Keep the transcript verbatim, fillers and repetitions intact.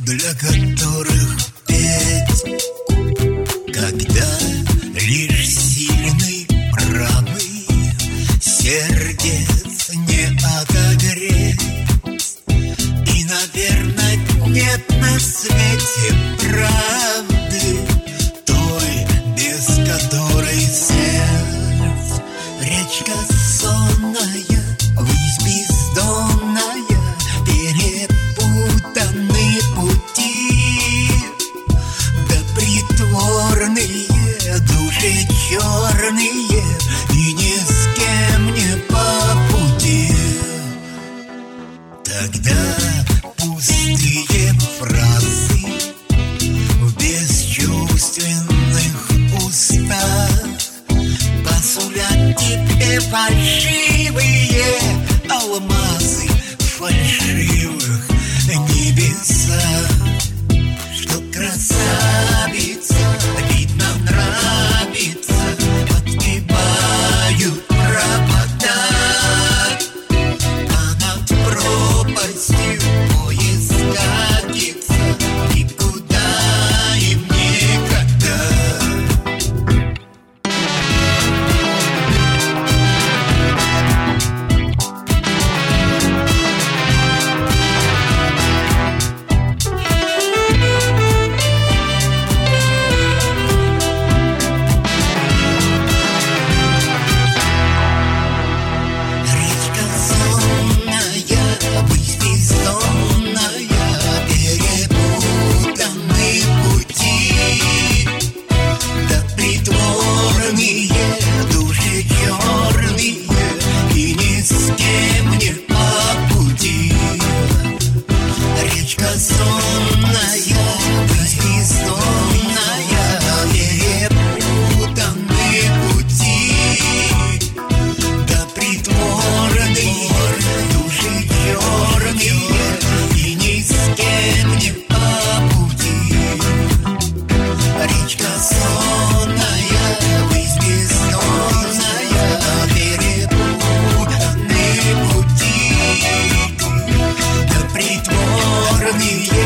для которых петь, когда лишь сильный правый сердец не отогреть. И, наверное, нет на свете правды той, без которой сердце речка сонная, высь бездонная, перепутаны пути, да притворные души черные, и ни с кем не по пути. Тогда пустые фразы в бесчувственных устах посулят тебе фальшивые алмазы в фальшивых небесах. Что красавица, видно, нравится, подпевают провода, а над пропастью поезд катится, никуда им никогда. Речка сонная, высь бездонная, перепутаны пути, да притворные души черные, и ни с кем не по пути. Речка сонная, высь бездонная, перепутаны пути, да притворные души черные, и ни с кем не по пути. Речка сонная, высь бездонная, перепутаны пути, да притворные